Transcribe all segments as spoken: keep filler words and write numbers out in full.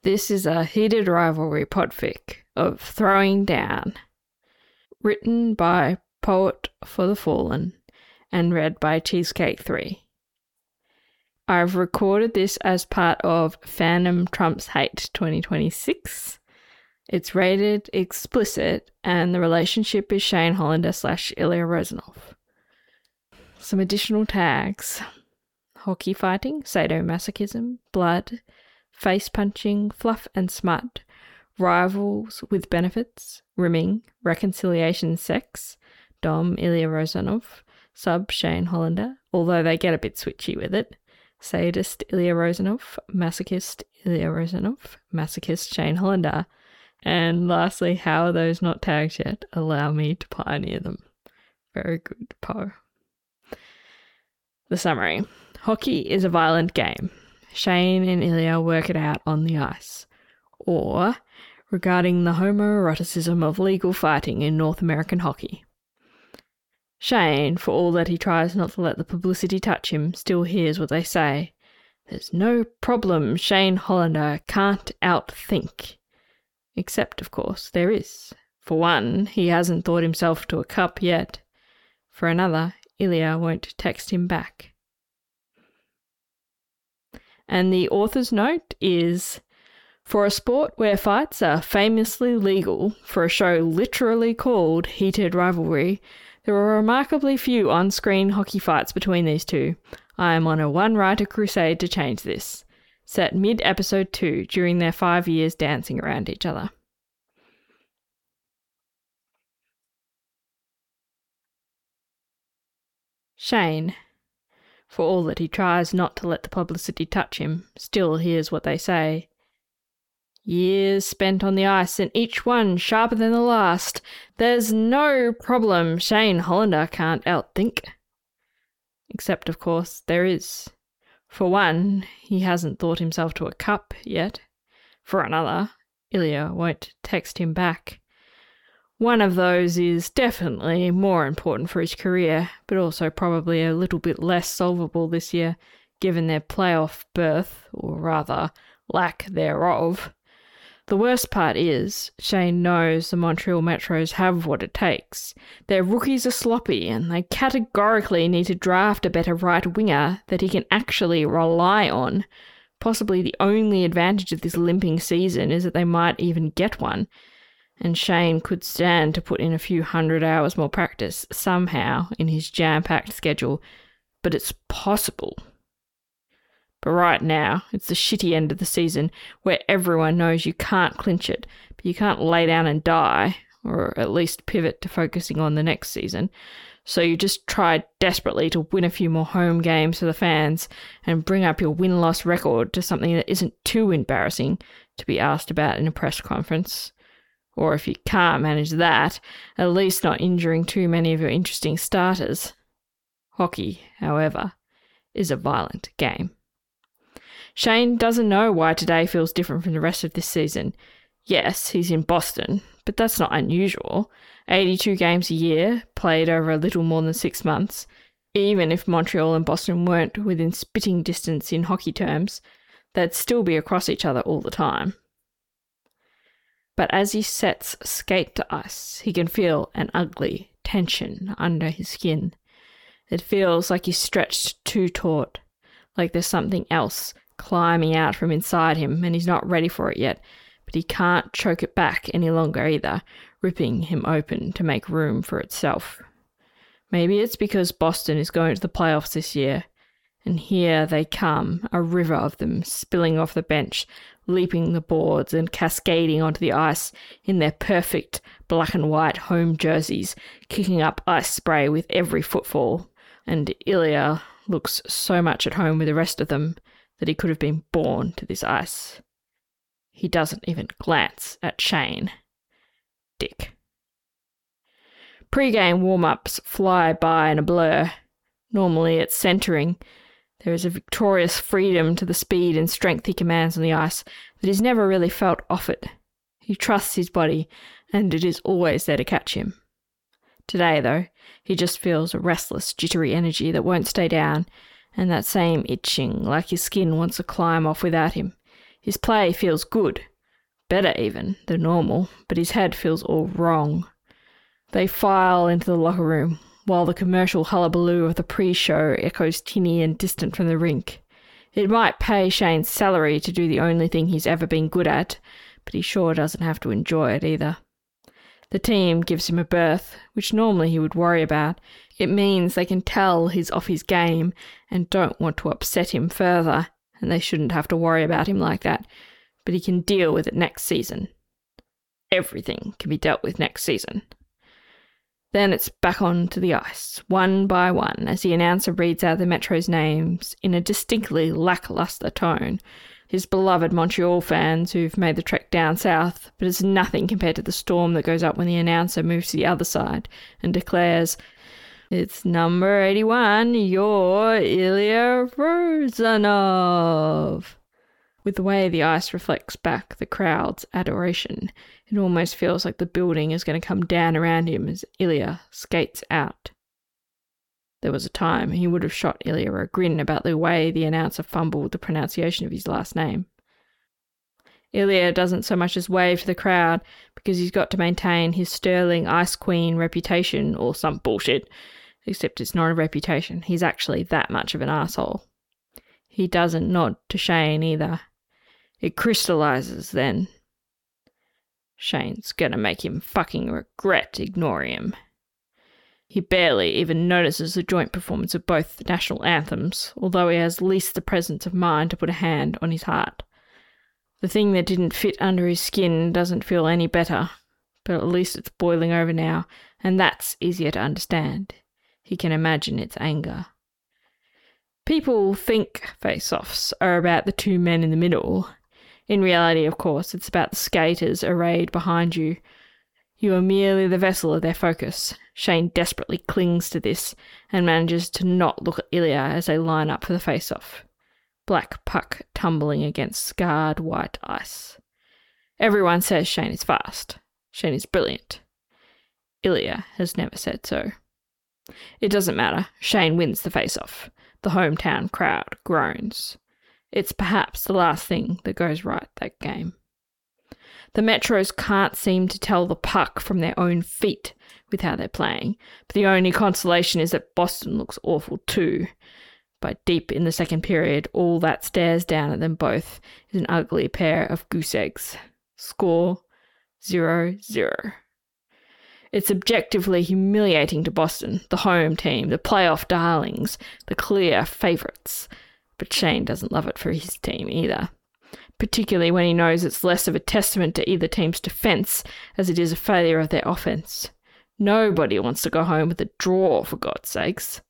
This is a heated rivalry podfic of Throwing Down, written by Poet for the Fallen and read by Cheesecake three. I've recorded this as part of Fandom Trumps Hate twenty twenty-six. It's rated explicit and the relationship is Shane Hollander slash Ilya Rozanov. Some additional tags: hockey fighting, sadomasochism, blood, face punching, fluff and smut, rivals with benefits, rimming, reconciliation sex, Dom Ilya Rozanov, sub Shane Hollander, although they get a bit switchy with it, sadist Ilya Rozanov, masochist Ilya Rozanov, masochist Shane Hollander, and lastly, how are those not tagged yet? Allow me to pioneer them. Very good, Poe. The summary. Hockey is a violent game. Shane and Ilya work it out on the ice. Or, regarding the homoeroticism of legal fighting in North American hockey. Shane, for all that he tries not to let the publicity touch him, still hears what they say. There's no problem Shane Hollander can't outthink. Except, of course, there is. For one, he hasn't thought himself to a cup yet. For another, Ilya won't text him back. And the author's note is, for a sport where fights are famously legal, for a show literally called Heated Rivalry, there are remarkably few on-screen hockey fights between these two. I am on a one-writer crusade to change this. Set mid-episode two, during their five years dancing around each other. Shane, for all that he tries not to let the publicity touch him, still hears what they say. Years spent on the ice, and each one sharper than the last. There's no problem Shane Hollander can't outthink. Except, of course, there is. For one, he hasn't thought himself to a cup yet. For another, Ilya won't text him back. One of those is definitely more important for his career, but also probably a little bit less solvable this year, given their playoff berth, or rather, lack thereof. The worst part is, Shane knows the Montreal Metros have what it takes. Their rookies are sloppy, and they categorically need to draft a better right winger that he can actually rely on. Possibly the only advantage of this limping season is that they might even get one. And Shane could stand to put in a few hundred hours more practice somehow in his jam-packed schedule, but it's possible. But right now, it's the shitty end of the season where everyone knows you can't clinch it, but you can't lay down and die, or at least pivot to focusing on the next season. So you just try desperately to win a few more home games for the fans and bring up your win-loss record to something that isn't too embarrassing to be asked about in a press conference. Or if you can't manage that, at least not injuring too many of your interesting starters. Hockey, however, is a violent game. Shane doesn't know why today feels different from the rest of this season. Yes, he's in Boston, but that's not unusual. eighty-two games a year, played over a little more than six months. Even if Montreal and Boston weren't within spitting distance in hockey terms, they'd still be across each other all the time. But as he sets skate to ice, he can feel an ugly tension under his skin. It feels like he's stretched too taut, like there's something else climbing out from inside him and he's not ready for it yet, but he can't choke it back any longer either, ripping him open to make room for itself. Maybe it's because Boston is going to the playoffs this year, and here they come, a river of them spilling off the bench, leaping the boards and cascading onto the ice in their perfect black and white home jerseys, kicking up ice spray with every footfall, and Ilya looks so much at home with the rest of them that he could have been born to this ice. He doesn't even glance at Shane. Dick. Pre-game warm-ups fly by in a blur. Normally it's centering. There is a victorious freedom to the speed and strength he commands on the ice that he's never really felt off it. He trusts his body, and it is always there to catch him. Today, though, he just feels a restless, jittery energy that won't stay down, and that same itching, like his skin wants to climb off without him. His play feels good, better even than normal, but his head feels all wrong. They file into the locker room, while the commercial hullabaloo of the pre-show echoes tinny and distant from the rink. It might pay Shane's salary to do the only thing he's ever been good at, but he sure doesn't have to enjoy it either. The team gives him a berth, which normally he would worry about. It means they can tell he's off his game and don't want to upset him further, and they shouldn't have to worry about him like that, but he can deal with it next season. Everything can be dealt with next season. Then it's back onto the ice, one by one, as the announcer reads out the Metro's names in a distinctly lacklustre tone. His beloved Montreal fans who've made the trek down south, but it's nothing compared to the storm that goes up when the announcer moves to the other side and declares, "It's number eighty-one, you're Ilya Rozanov." With the way the ice reflects back the crowd's adoration, it almost feels like the building is going to come down around him as Ilya skates out. There was a time he would have shot Ilya a grin about the way the announcer fumbled the pronunciation of his last name. Ilya doesn't so much as wave to the crowd because he's got to maintain his sterling Ice Queen reputation or some bullshit, except it's not a reputation. He's actually that much of an asshole. He doesn't nod to Shane either. It crystallizes then. Shane's gonna make him fucking regret ignoring him. He barely even notices the joint performance of both the national anthems, although he has least the presence of mind to put a hand on his heart. The thing that didn't fit under his skin doesn't feel any better, but at least it's boiling over now, and that's easier to understand. He can imagine its anger. People think face-offs are about the two men in the middle. In reality, of course, it's about the skaters arrayed behind you. You are merely the vessel of their focus. Shane desperately clings to this and manages to not look at Ilya as they line up for the face-off. Black puck tumbling against scarred white ice. Everyone says Shane is fast. Shane is brilliant. Ilya has never said so. It doesn't matter. Shane wins the face-off. The hometown crowd groans. It's perhaps the last thing that goes right that game. The Metros can't seem to tell the puck from their own feet with how they're playing, but the only consolation is that Boston looks awful too. By deep in the second period, all that stares down at them both is an ugly pair of goose eggs. Score zero zero. It's objectively humiliating to Boston, the home team, the playoff darlings, the clear favourites. But Shane doesn't love it for his team either, particularly when he knows it's less of a testament to either team's defence as it is a failure of their offence. Nobody wants to go home with a draw, for God's sakes.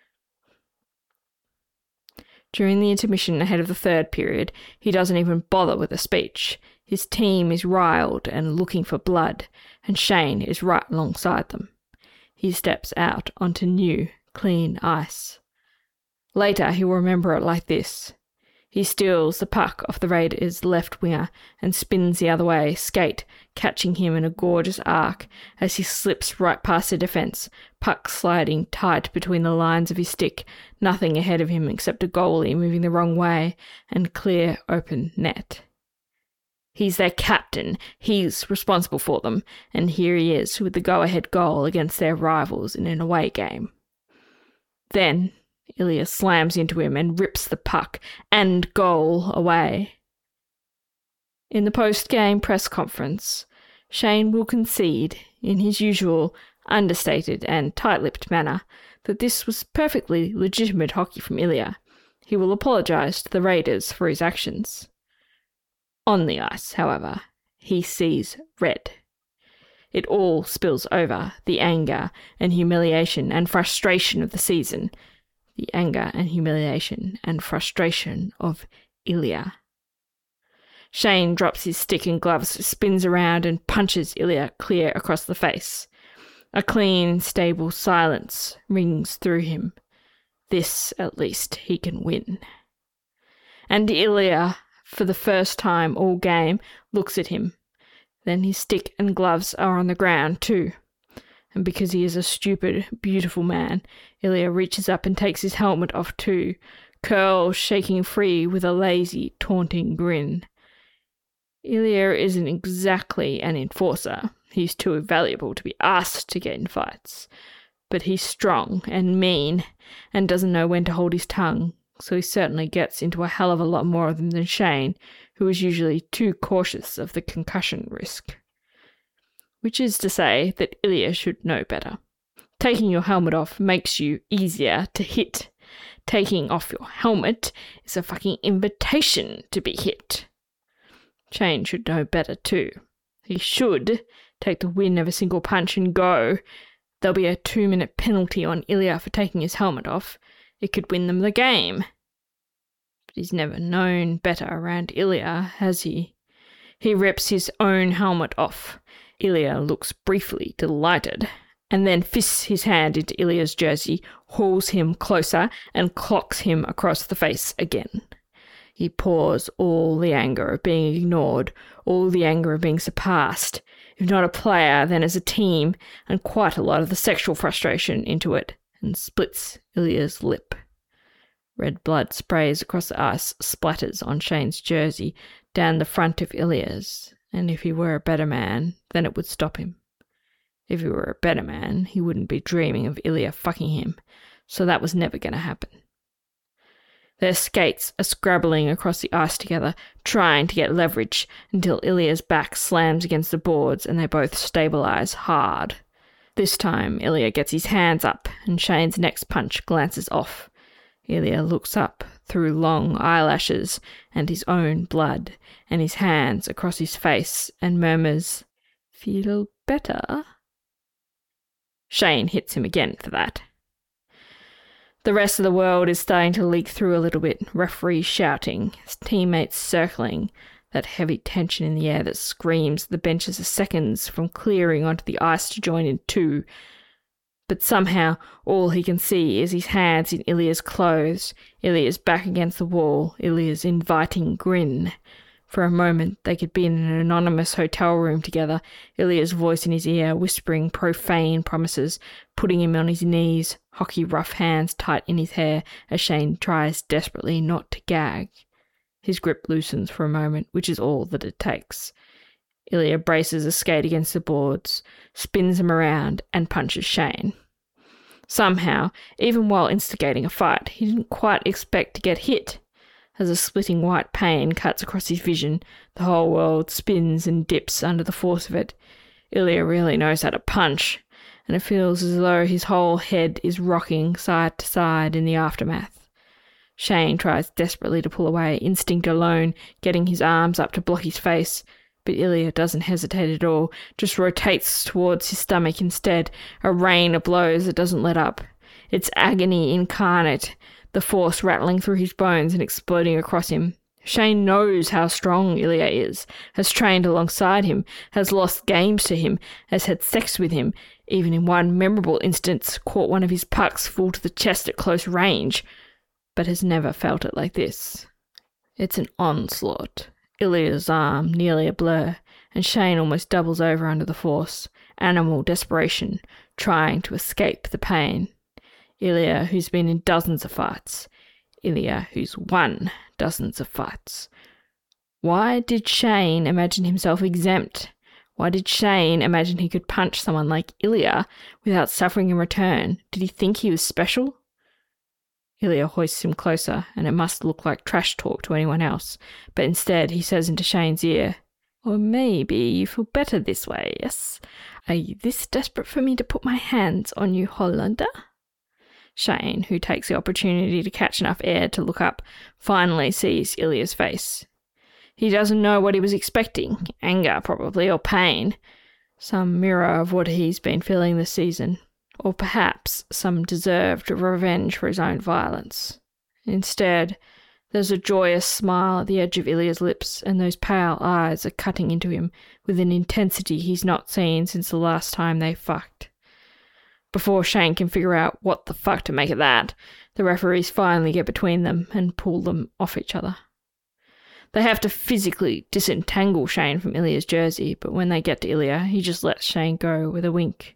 During the intermission ahead of the third period, he doesn't even bother with a speech. His team is riled and looking for blood, and Shane is right alongside them. He steps out onto new, clean ice. Later, he'll remember it like this. He steals the puck off the Raiders' left winger and spins the other way, skate, catching him in a gorgeous arc as he slips right past the defence, puck sliding tight between the lines of his stick, nothing ahead of him except a goalie moving the wrong way and clear open net. He's their captain, he's responsible for them, and here he is with the go-ahead goal against their rivals in an away game. Then Ilya slams into him and rips the puck and goal away. In the post-game press conference, Shane will concede, in his usual understated and tight-lipped manner, that this was perfectly legitimate hockey from Ilya. He will apologise to the Raiders for his actions. On the ice, however, he sees red. It all spills over, the anger and humiliation and frustration of the season, the anger and humiliation and frustration of Ilya. Shane drops his stick and gloves, spins around and punches Ilya clear across the face. A clean, stable silence rings through him. This, at least, he can win. And Ilya, for the first time all game, looks at him. Then his stick and gloves are on the ground too. And because he is a stupid, beautiful man, Ilya reaches up and takes his helmet off too, curls shaking free with a lazy, taunting grin. Ilya isn't exactly an enforcer. He's too valuable to be asked to get in fights. But he's strong and mean and doesn't know when to hold his tongue, so he certainly gets into a hell of a lot more of them than Shane, who is usually too cautious of the concussion risk. Which is to say that Ilya should know better. Taking your helmet off makes you easier to hit. Taking off your helmet is a fucking invitation to be hit. Shane should know better too. He should take the win of a single punch and go. There'll be a two-minute penalty on Ilya for taking his helmet off. It could win them the game. But he's never known better around Ilya, has he? He rips his own helmet off. Ilya looks briefly delighted, and then fists his hand into Ilya's jersey, hauls him closer, and clocks him across the face again. He pours all the anger of being ignored, all the anger of being surpassed, if not a player, then as a team, and quite a lot of the sexual frustration into it, and splits Ilya's lip. Red blood sprays across the ice, splatters on Shane's jersey, down the front of Ilya's, and if he were a better man, then it would stop him. If he were a better man, he wouldn't be dreaming of Ilya fucking him, so that was never going to happen. Their skates are scrabbling across the ice together, trying to get leverage, until Ilya's back slams against the boards and they both stabilise hard. This time, Ilya gets his hands up, and Shane's next punch glances off. Ilya looks up through long eyelashes and his own blood, and his hands across his face, and murmurs, "Feel better?" Shane hits him again for that. The rest of the world is starting to leak through a little bit, referees shouting, his teammates circling, that heavy tension in the air that screams the benches are seconds from clearing onto the ice to join in too. But somehow all he can see is his hands in Ilya's clothes, Ilya's back against the wall, Ilya's inviting grin. For a moment they could be in an anonymous hotel room together, Ilya's voice in his ear, whispering profane promises, putting him on his knees, hockey rough hands tight in his hair as Shane tries desperately not to gag. His grip loosens for a moment, which is all that it takes. Ilya braces a skate against the boards, spins him around, and punches Shane. Somehow, even while instigating a fight, he didn't quite expect to get hit. As a splitting white pain cuts across his vision, the whole world spins and dips under the force of it. Ilya really knows how to punch, and it feels as though his whole head is rocking side to side in the aftermath. Shane tries desperately to pull away, instinct alone, getting his arms up to block his face, but Ilya doesn't hesitate at all, just rotates towards his stomach instead, a rain of blows that doesn't let up. It's agony incarnate, the force rattling through his bones and exploding across him. Shane knows how strong Ilya is, has trained alongside him, has lost games to him, has had sex with him, even in one memorable instance caught one of his pucks full to the chest at close range, but has never felt it like this. It's an onslaught. Ilya's arm nearly a blur, and Shane almost doubles over under the force, animal desperation, trying to escape the pain. Ilya, who's been in dozens of fights. Ilya, who's won dozens of fights. Why did Shane imagine himself exempt? Why did Shane imagine he could punch someone like Ilya without suffering in return? Did he think he was special? Ilya hoists him closer, and it must look like trash talk to anyone else, but instead he says into Shane's ear, "Or maybe you feel better this way, yes? Are you this desperate for me to put my hands on you, Hollander?" Shane, who takes the opportunity to catch enough air to look up, finally sees Ilya's face. He doesn't know what he was expecting, anger probably, or pain, some mirror of what he's been feeling this season, or perhaps some deserved revenge for his own violence. Instead, there's a joyous smile at the edge of Ilya's lips, and those pale eyes are cutting into him with an intensity he's not seen since the last time they fucked. Before Shane can figure out what the fuck to make of that, the referees finally get between them and pull them off each other. They have to physically disentangle Shane from Ilya's jersey, but when they get to Ilya, he just lets Shane go with a wink.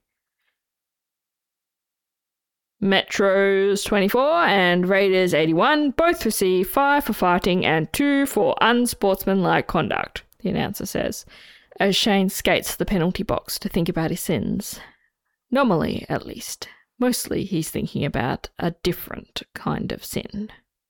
Metros twenty-four and Raiders eighty-one both receive five for fighting and two for unsportsmanlike conduct. the announcer says, as Shane skates to the penalty box to think about his sins. Normally, at least. Mostly he's thinking about a different kind of sin.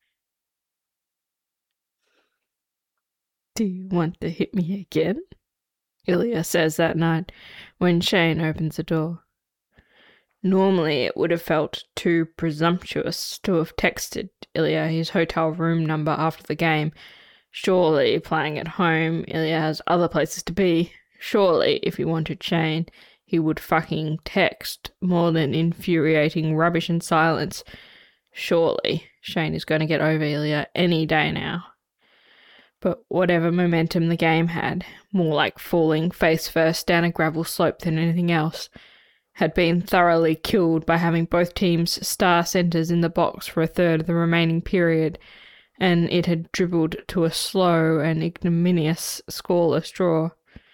Do you want to hit me again? Ilya says that night when Shane opens the door. Normally it would have felt too presumptuous to have texted Ilya his hotel room number after the game. Surely, playing at home, Ilya has other places to be. Surely, if he wanted Shane, he would fucking text more than infuriating rubbish and silence. Surely, Shane is going to get over Ilya any day now. But whatever momentum the game had, more like falling face first down a gravel slope than anything else, had been thoroughly killed by having both teams' star centres in the box for a third of the remaining period, and it had dribbled to a slow and ignominious scoreless draw.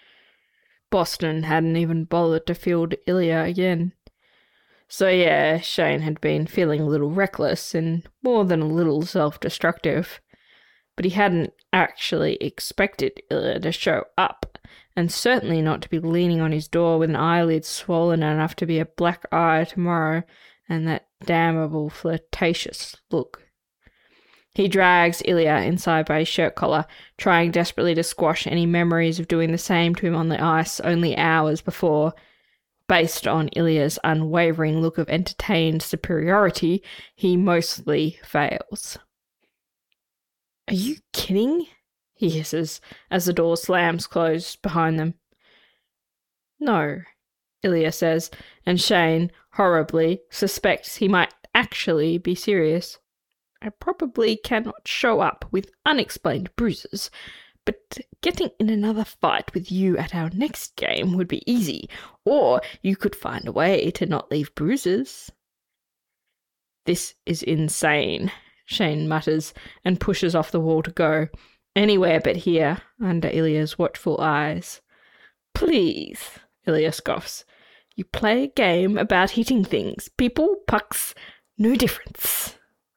Boston hadn't even bothered to field Ilya again. So yeah, Shane had been feeling a little reckless and more than a little self-destructive. But he hadn't actually expected Ilya to show up, and certainly not to be leaning on his door with an eyelid swollen enough to be a black eye tomorrow and that damnable flirtatious look. He drags Ilya inside by his shirt collar, trying desperately to squash any memories of doing the same to him on the ice only hours before. Based on Ilya's unwavering look of entertained superiority, he mostly fails. "Are you kidding?" he hisses as the door slams closed behind them. "No," Ilya says, and Shane, horribly, suspects he might actually be serious. "I probably cannot show up with unexplained bruises, but getting in another fight with you at our next game would be easy, or you could find a way to not leave bruises." "This is insane," Shane mutters and pushes off the wall to go. Anywhere but here, under Ilya's watchful eyes. "Please," Ilya scoffs. "You play a game about hitting things. People, pucks, no difference."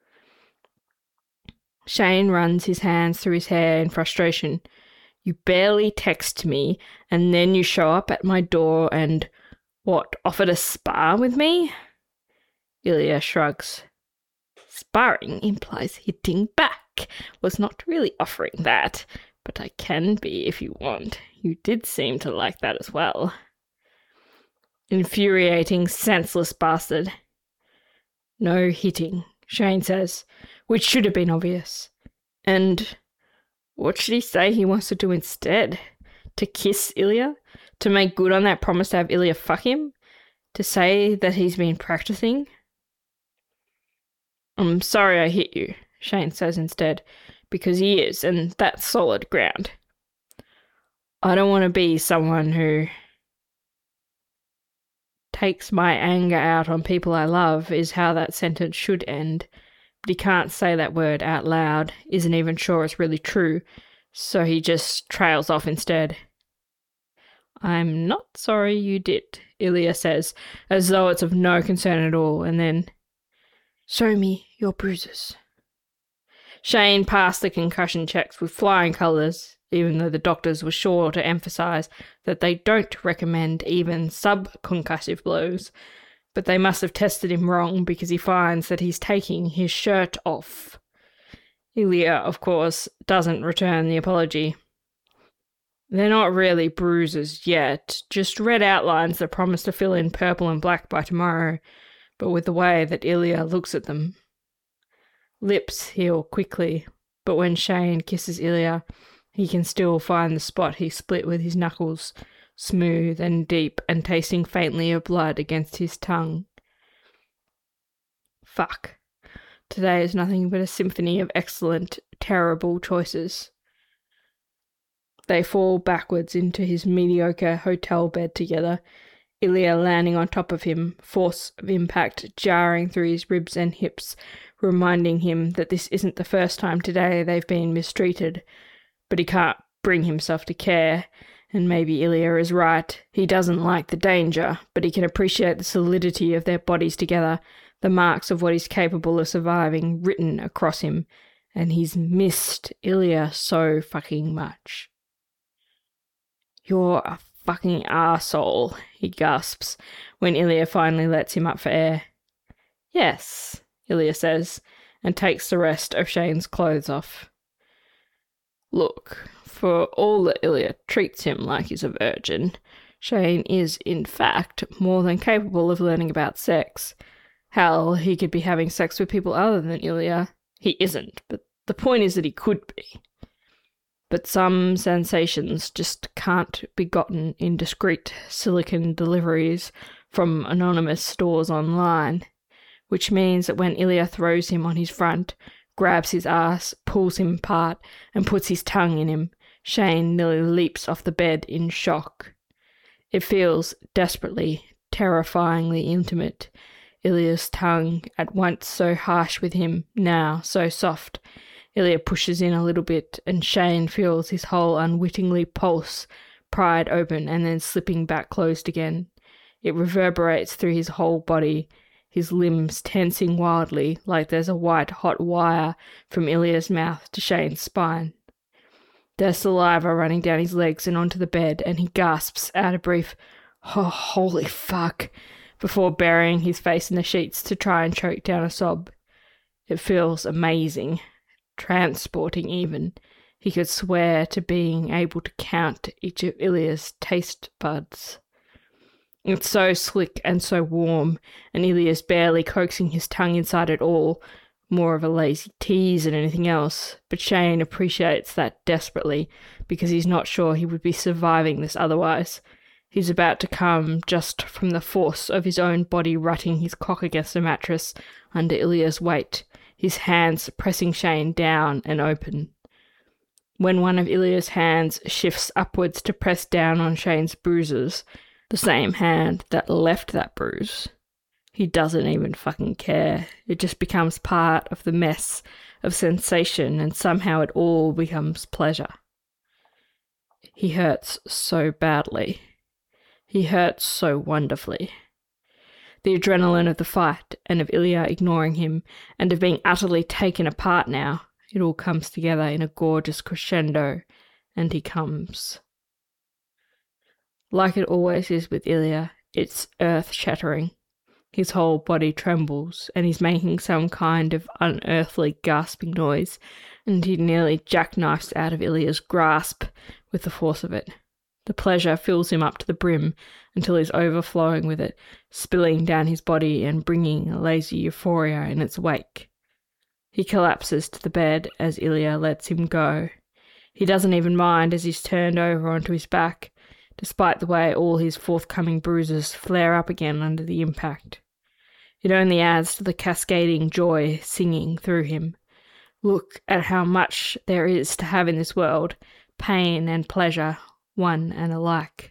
Shane runs his hands through his hair in frustration. "You barely text me, and then you show up at my door and, what, offer to spar with me?" Ilya shrugs. "Sparring implies hitting back. Was not really offering that, but I can be if you want. You did seem to like that as well." "Infuriating, senseless bastard." "No hitting," Shane says, which should have been obvious. And what should he say he wants to do instead? To kiss Ilya? To make good on that promise to have Ilya fuck him? To say that he's been practicing? "I'm sorry I hit you," Shane says instead, because he is, and that's solid ground. "I don't want to be someone who takes my anger out on people I love," is how that sentence should end. But he can't say that word out loud, isn't even sure it's really true, so he just trails off instead. "I'm not sorry you did," Ilya says, as though it's of no concern at all, and then, "Show me your bruises." Shane passed the concussion checks with flying colours, even though the doctors were sure to emphasise that they don't recommend even subconcussive blows, but they must have tested him wrong because he finds that he's taking his shirt off. Ilya, of course, doesn't return the apology. They're not really bruises yet, just red outlines that promise to fill in purple and black by tomorrow, but with the way that Ilya looks at them. Lips heal quickly, but when Shane kisses Ilya, he can still find the spot he split with his knuckles, smooth and deep and tasting faintly of blood against his tongue. Fuck. Today is nothing but a symphony of excellent, terrible choices. They fall backwards into his mediocre hotel bed together, Ilya landing on top of him, force of impact jarring through his ribs and hips, reminding him that this isn't the first time today they've been mistreated, but he can't bring himself to care. And maybe Ilya is right. He doesn't like the danger, but he can appreciate the solidity of their bodies together, the marks of what he's capable of surviving written across him, and he's missed Ilya so fucking much. You're a fucking arsehole, he gasps, when Ilya finally lets him up for air. Yes, Ilya says, and takes the rest of Shane's clothes off. Look, for all that Ilya treats him like he's a virgin, Shane is, in fact, more than capable of learning about sex. Hell, he could be having sex with people other than Ilya. He isn't, but the point is that he could be. But some sensations just can't be gotten in discreet silicon deliveries from anonymous stores online, which means that when Ilya throws him on his front, grabs his ass, pulls him apart, and puts his tongue in him, Shane nearly leaps off the bed in shock. It feels desperately, terrifyingly intimate. Ilya's tongue, at once so harsh with him, now so soft. Ilya pushes in a little bit, and Shane feels his whole unwittingly pulse, pried open and then slipping back closed again. It reverberates through his whole body, his limbs tensing wildly like there's a white hot wire from Ilya's mouth to Shane's spine. There's saliva running down his legs and onto the bed, and he gasps out a brief, "Oh, holy fuck," before burying his face in the sheets to try and choke down a sob. It feels amazing. Transporting even. He could swear to being able to count each of Ilya's taste buds. It's so slick and so warm, and Ilya's barely coaxing his tongue inside it all, more of a lazy tease than anything else, but Shane appreciates that desperately, because he's not sure he would be surviving this otherwise. He's about to come just from the force of his own body rutting his cock against a mattress under Ilya's weight, his hands pressing Shane down and open. When one of Ilya's hands shifts upwards to press down on Shane's bruises, the same hand that left that bruise, he doesn't even fucking care. It just becomes part of the mess of sensation, and somehow it all becomes pleasure. He hurts so badly. He hurts so wonderfully. The adrenaline of the fight, and of Ilya ignoring him, and of being utterly taken apart now, it all comes together in a gorgeous crescendo, and he comes. Like it always is with Ilya, it's earth-shattering. His whole body trembles, and he's making some kind of unearthly gasping noise, and he nearly jackknifes out of Ilya's grasp with the force of it. The pleasure fills him up to the brim until he's overflowing with it, spilling down his body and bringing a lazy euphoria in its wake. He collapses to the bed as Ilya lets him go. He doesn't even mind as he's turned over onto his back, despite the way all his forthcoming bruises flare up again under the impact. It only adds to the cascading joy singing through him. Look at how much there is to have in this world, pain and pleasure, one and alike.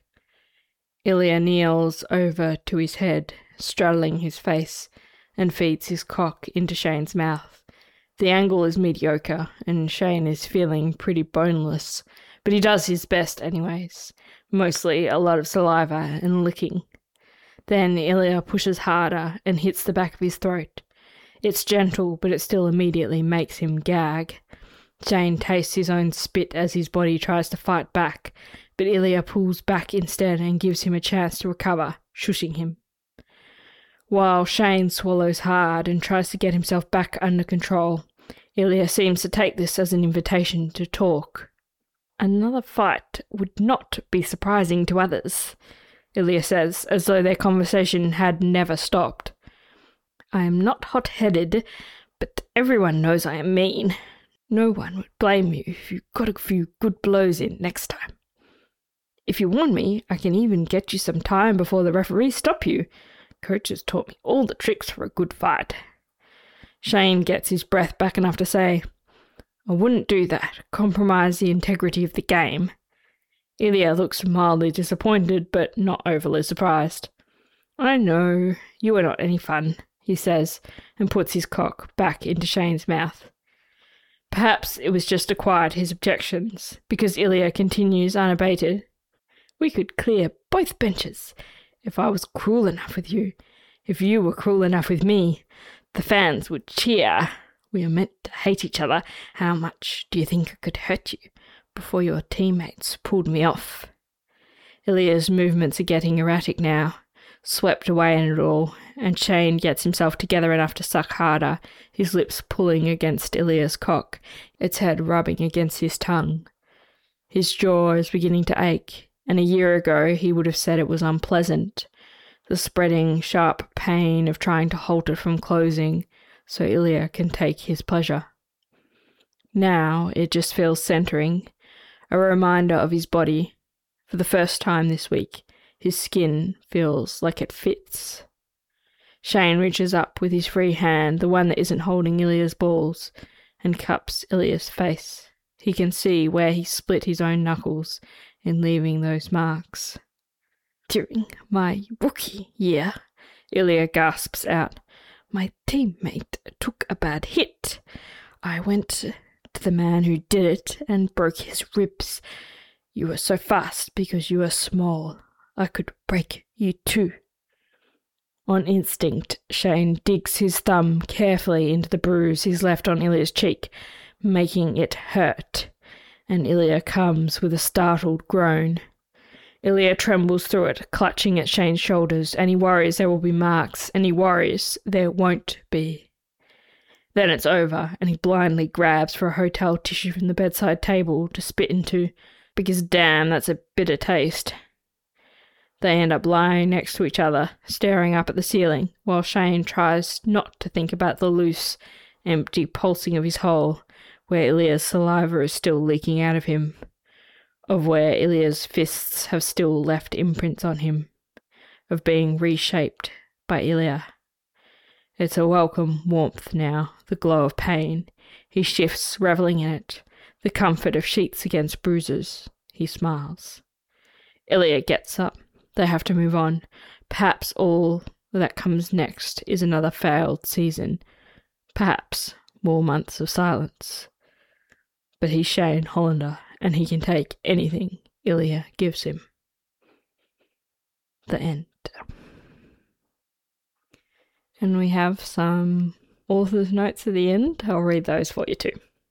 Ilya kneels over to his head, straddling his face, and feeds his cock into Shane's mouth. The angle is mediocre, and Shane is feeling pretty boneless, but he does his best anyways, mostly a lot of saliva and licking. Then Ilya pushes harder and hits the back of his throat. It's gentle, but it still immediately makes him gag. Shane tastes his own spit as his body tries to fight back, but Ilya pulls back instead and gives him a chance to recover, shushing him. While Shane swallows hard and tries to get himself back under control, Ilya seems to take this as an invitation to talk. Another fight would not be surprising to others, Ilya says, as though their conversation had never stopped. I am not hot-headed, but everyone knows I am mean. No one would blame you if you got a few good blows in next time. If you want me, I can even get you some time before the referees stop you. Coach has taught me all the tricks for a good fight. Shane gets his breath back enough to say, I wouldn't do that, compromise the integrity of the game. Ilya looks mildly disappointed, but not overly surprised. I know, you are not any fun, he says, and puts his cock back into Shane's mouth. Perhaps it was just to quiet his objections, because Ilya continues unabated. We could clear both benches. If I was cruel enough with you, if you were cruel enough with me, the fans would cheer. We are meant to hate each other. How much do you think I could hurt you before your teammates pulled me off? Ilya's movements are getting erratic now, swept away in it all, and Shane gets himself together enough to suck harder, his lips pulling against Ilya's cock, its head rubbing against his tongue. His jaw is beginning to ache, and a year ago he would have said it was unpleasant, the spreading, sharp pain of trying to halt it from closing so Ilya can take his pleasure. Now it just feels centering, a reminder of his body. For the first time this week, his skin feels like it fits. Shane reaches up with his free hand, the one that isn't holding Ilya's balls, and cups Ilya's face. He can see where he split his own knuckles in leaving those marks. During my rookie year, Ilya gasps out, my teammate took a bad hit. I went to the man who did it and broke his ribs. You were so fast because you were small. I could break you too. On instinct, Shane digs his thumb carefully into the bruise he's left on Ilya's cheek, making it hurt, and Ilya comes with a startled groan. Ilya trembles through it, clutching at Shane's shoulders, and he worries there will be marks, and he worries there won't be. Then it's over, and he blindly grabs for a hotel tissue from the bedside table to spit into, because damn, that's a bitter taste. They end up lying next to each other, staring up at the ceiling, while Shane tries not to think about the loose, empty pulsing of his hole, where Ilya's saliva is still leaking out of him, of where Ilya's fists have still left imprints on him, of being reshaped by Ilya. It's a welcome warmth now, the glow of pain. He shifts, revelling in it, the comfort of sheets against bruises. He smiles. Ilya gets up. They have to move on. Perhaps all that comes next is another failed season. Perhaps more months of silence. But he's Shane Hollander, and he can take anything Ilya gives him. The end. And we have some author's notes at the end. I'll read those for you too.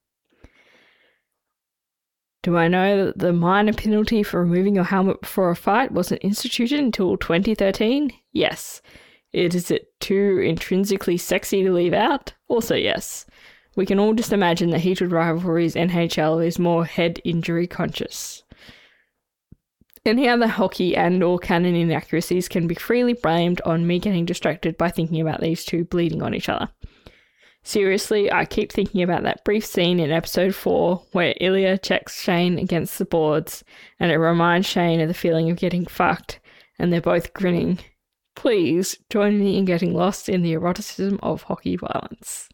Do I know that the minor penalty for removing your helmet before a fight wasn't instituted until twenty thirteen? Yes. Is it too intrinsically sexy to leave out? Also yes. We can all just imagine that Heated Rivalry's N H L is more head injury conscious. Any other hockey and or canon inaccuracies can be freely blamed on me getting distracted by thinking about these two bleeding on each other. Seriously, I keep thinking about that brief scene in episode four where Ilya checks Shane against the boards and it reminds Shane of the feeling of getting fucked and they're both grinning. Please join me in getting lost in the eroticism of hockey violence.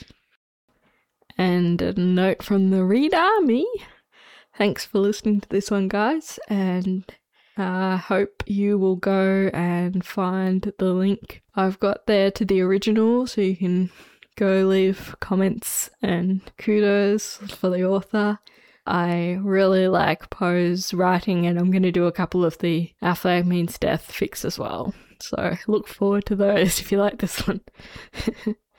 And a note from the reader, me. Thanks for listening to this one, guys, and I uh, hope you will go and find the link I've got there to the original so you can go leave comments and kudos for the author. I really like Poe's writing, and I'm going to do a couple of the Our Flag Means Death fics as well. So look forward to those if you like this one.